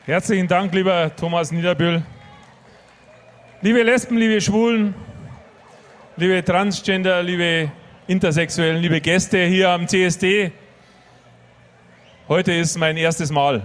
Herzlichen Dank, lieber Thomas Niederbühl. Liebe Lesben, liebe Schwulen, liebe Transgender, liebe Intersexuellen, liebe Gäste hier am CSD. Heute ist mein erstes Mal.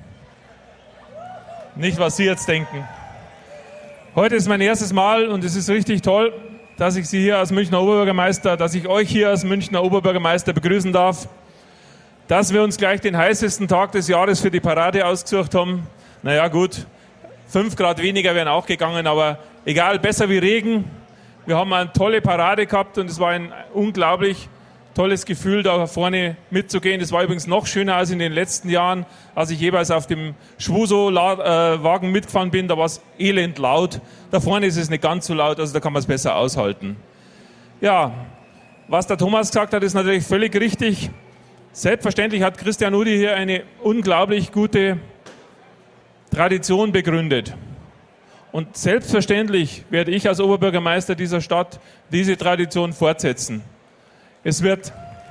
Nicht, was Sie jetzt denken. Heute ist mein erstes Mal und es ist richtig toll, dass ich Sie hier als Münchner Oberbürgermeister, dass ich euch hier als Münchner Oberbürgermeister begrüßen darf. Dass wir uns gleich den heißesten Tag des Jahres für die Parade ausgesucht haben. Naja gut, 5 Grad weniger wären auch gegangen, aber egal, besser wie Regen. Wir haben eine tolle Parade gehabt und es war ein unglaublich tolles Gefühl, da vorne mitzugehen. Es war übrigens noch schöner als in den letzten Jahren, als ich jeweils auf dem Schwuso-Wagen mitgefahren bin. Da war es elend laut. Da vorne ist es nicht ganz so laut, also da kann man es besser aushalten. Ja, was der Thomas gesagt hat, ist natürlich völlig richtig. Selbstverständlich hat Christian Udy hier eine unglaublich gute Tradition begründet. Und selbstverständlich werde ich als Oberbürgermeister dieser Stadt diese Tradition fortsetzen. Es wird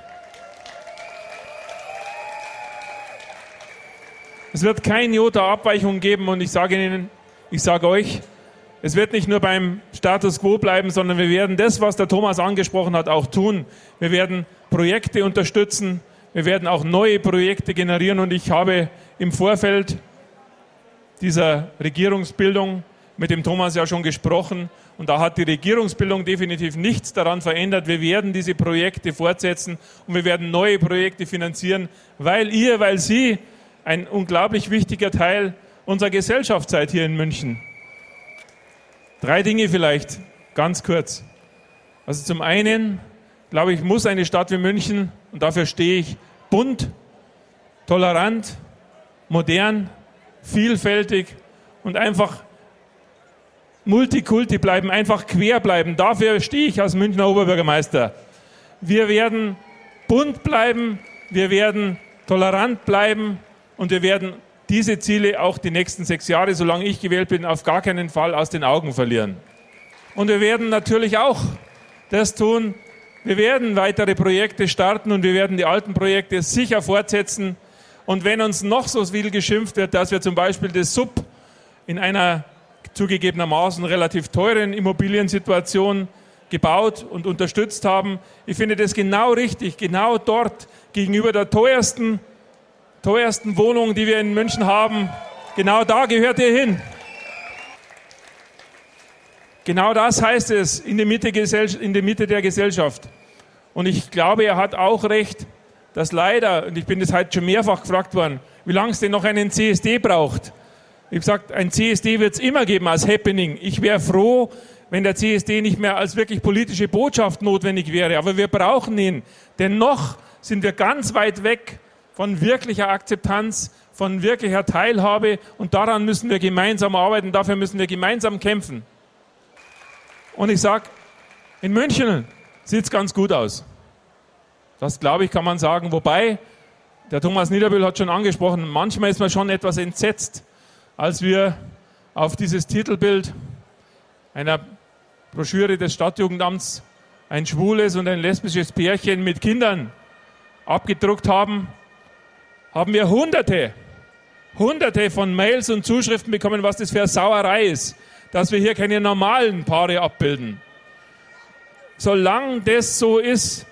kein Jota Abweichung geben und ich sage euch, es wird nicht nur beim Status quo bleiben, sondern wir werden das, was der Thomas angesprochen hat, auch tun. Wir werden Projekte unterstützen. Wir werden auch neue Projekte generieren und ich habe im Vorfeld dieser Regierungsbildung mit dem Thomas ja schon gesprochen und da hat die Regierungsbildung definitiv nichts daran verändert. Wir werden diese Projekte fortsetzen und wir werden neue Projekte finanzieren, weil Sie ein unglaublich wichtiger Teil unserer Gesellschaft seid hier in München. 3 Dinge vielleicht, ganz kurz. Also zum einen, glaube ich, muss eine Stadt wie München, und dafür stehe ich, bunt, tolerant, modern, vielfältig und einfach Multikulti bleiben, einfach quer bleiben. Dafür stehe ich als Münchner Oberbürgermeister. Wir werden bunt bleiben, wir werden tolerant bleiben und wir werden diese Ziele auch die nächsten 6 Jahre, solange ich gewählt bin, auf gar keinen Fall aus den Augen verlieren. Und wir werden natürlich auch das tun. Wir werden weitere Projekte starten und wir werden die alten Projekte sicher fortsetzen. Und wenn uns noch so viel geschimpft wird, dass wir zum Beispiel das Sub in einer zugegebenermaßen relativ teuren Immobiliensituation gebaut und unterstützt haben, ich finde das genau richtig, genau dort gegenüber der teuersten Wohnung, die wir in München haben, genau da gehört ihr hin. Genau das heißt es in der Mitte der Gesellschaft. Und ich glaube, er hat auch recht, dass leider, und ich bin das heute schon mehrfach gefragt worden, wie lange es denn noch einen CSD braucht. Ich habe gesagt, ein CSD wird es immer geben als Happening. Ich wäre froh, wenn der CSD nicht mehr als wirklich politische Botschaft notwendig wäre. Aber wir brauchen ihn. Denn noch sind wir ganz weit weg von wirklicher Akzeptanz, von wirklicher Teilhabe. Und daran müssen wir gemeinsam arbeiten. Dafür müssen wir gemeinsam kämpfen. Und ich sage, in München sieht es ganz gut aus. Das, glaube ich, kann man sagen. Wobei, der Thomas Niederbühl hat schon angesprochen, manchmal ist man schon etwas entsetzt, als wir auf dieses Titelbild einer Broschüre des Stadtjugendamts ein schwules und ein lesbisches Pärchen mit Kindern abgedruckt haben, haben wir Hunderte von Mails und Zuschriften bekommen, was das für eine Sauerei ist, dass wir hier keine normalen Paare abbilden. Solange das so ist,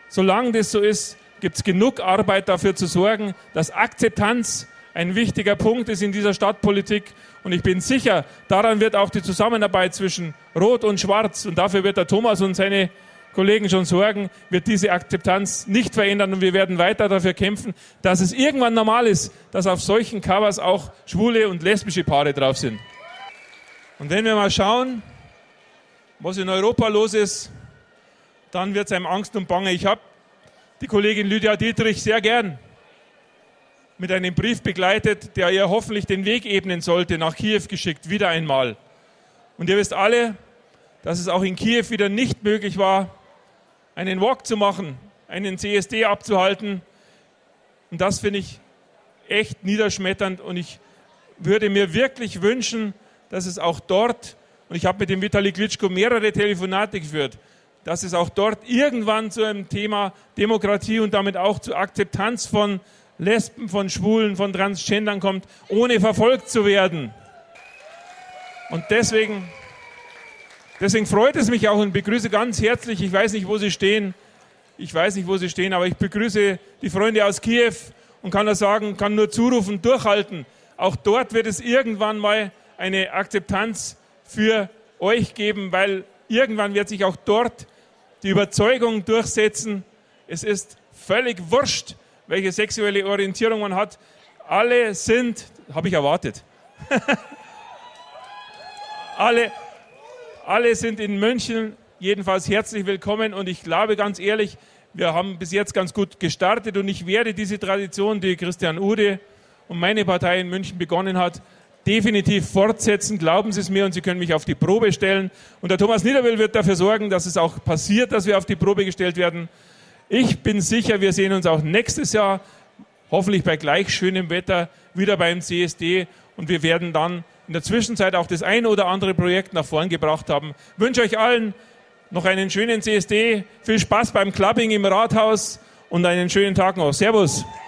gibt es genug Arbeit dafür zu sorgen, dass Akzeptanz ein wichtiger Punkt ist in dieser Stadtpolitik. Und ich bin sicher, daran wird auch die Zusammenarbeit zwischen Rot und Schwarz, und dafür wird der Thomas und seine Kollegen schon sorgen, wird diese Akzeptanz nicht verändern. Und wir werden weiter dafür kämpfen, dass es irgendwann normal ist, dass auf solchen Covers auch schwule und lesbische Paare drauf sind. Und wenn wir mal schauen, was in Europa los ist, dann wird es einem Angst und Bange. Ich habe die Kollegin Lydia Dietrich sehr gern mit einem Brief begleitet, der ihr hoffentlich den Weg ebnen sollte, nach Kiew geschickt, wieder einmal. Und ihr wisst alle, dass es auch in Kiew wieder nicht möglich war, einen Walk zu machen, einen CSD abzuhalten. Und das finde ich echt niederschmetternd. Und ich würde mir wirklich wünschen, dass es auch dort, und ich habe mit dem Vitali Klitschko mehrere Telefonate geführt, dass es auch dort irgendwann zu einem Thema Demokratie und damit auch zur Akzeptanz von Lesben, von Schwulen, von Transgendern kommt, ohne verfolgt zu werden. Und deswegen freut es mich auch und begrüße ganz herzlich, ich weiß nicht, wo Sie stehen, aber ich begrüße die Freunde aus Kiew und kann nur zurufen, durchhalten. Auch dort wird es irgendwann mal eine Akzeptanz für euch geben, weil irgendwann wird sich auch dort die Überzeugung durchsetzen, es ist völlig wurscht, welche sexuelle Orientierung man hat. Alle sind, habe ich erwartet, alle sind in München jedenfalls herzlich willkommen und ich glaube ganz ehrlich, wir haben bis jetzt ganz gut gestartet und ich werde diese Tradition, die Christian Ude und meine Partei in München begonnen hat, definitiv fortsetzen. Glauben Sie es mir und Sie können mich auf die Probe stellen. Und der Thomas Niederwöhl wird dafür sorgen, dass es auch passiert, dass wir auf die Probe gestellt werden. Ich bin sicher, wir sehen uns auch nächstes Jahr, hoffentlich bei gleich schönem Wetter, wieder beim CSD und wir werden dann in der Zwischenzeit auch das ein oder andere Projekt nach vorn gebracht haben. Ich wünsche euch allen noch einen schönen CSD, viel Spaß beim Clubbing im Rathaus und einen schönen Tag noch. Servus!